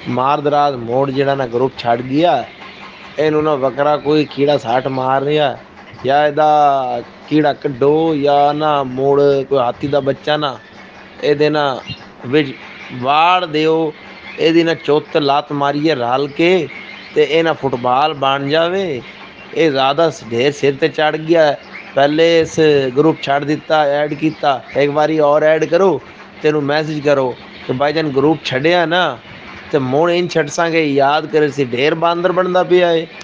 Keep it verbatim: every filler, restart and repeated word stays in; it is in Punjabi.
ਮਾਰ ਦਰਾਜ ਮੋੜ ਜਿਹੜਾ ਨਾ ਗਰੁੱਪ ਛੱਡ ਗਿਆ, ਇਹਨੂੰ ਨਾ ਵੱਖਰਾ ਕੋਈ ਕੀੜਾ ਸਾਟ ਮਾਰ ਰਿਹਾ, ਜਾਂ ਇਹਦਾ ਕੀੜਾ ਕੱਢੋ, ਜਾਂ ਨਾ ਮੋੜ ਕੋਈ ਹਾਥੀ ਦਾ ਬੱਚਾ ਨਾ ਇਹਦੇ ਨਾ ਵਿੱਚ ਵਾੜ ਦਿਓ, ਇਹਦੀ ਨਾ ਚੁੱਤ ਲੱਤ ਮਾਰੀਏ ਰਲ ਕੇ, ਅਤੇ ਇਹ ਨਾ ਫੁੱਟਬਾਲ ਬਣ ਜਾਵੇ। ਇਹ ਜ਼ਿਆਦਾ ਢੇਰ ਸਿਰ 'ਤੇ ਚੜ੍ਹ ਗਿਆ, ਪਹਿਲੇ ਇਸ ਗਰੁੱਪ ਛੱਡ ਦਿੱਤਾ, ਐਡ ਕੀਤਾ, ਇੱਕ ਵਾਰੀ ਔਰ ਐਡ ਕਰੋ ਅਤੇ ਇਹਨੂੰ ਮੈਸੇਜ ਕਰੋ ਕਿ ਬਾਈ ਜਾਨ ਗਰੁੱਪ ਛੱਡਿਆ ਨਾ, ਅਤੇ ਮੁੜ ਇੰਝ ਛੱਡ ਸਾਂਗੇ, ਯਾਦ ਕਰੇ ਸੀ ਢੇਰ ਬਾਂਦਰ ਬਣਦਾ ਪਿਆ ਏ।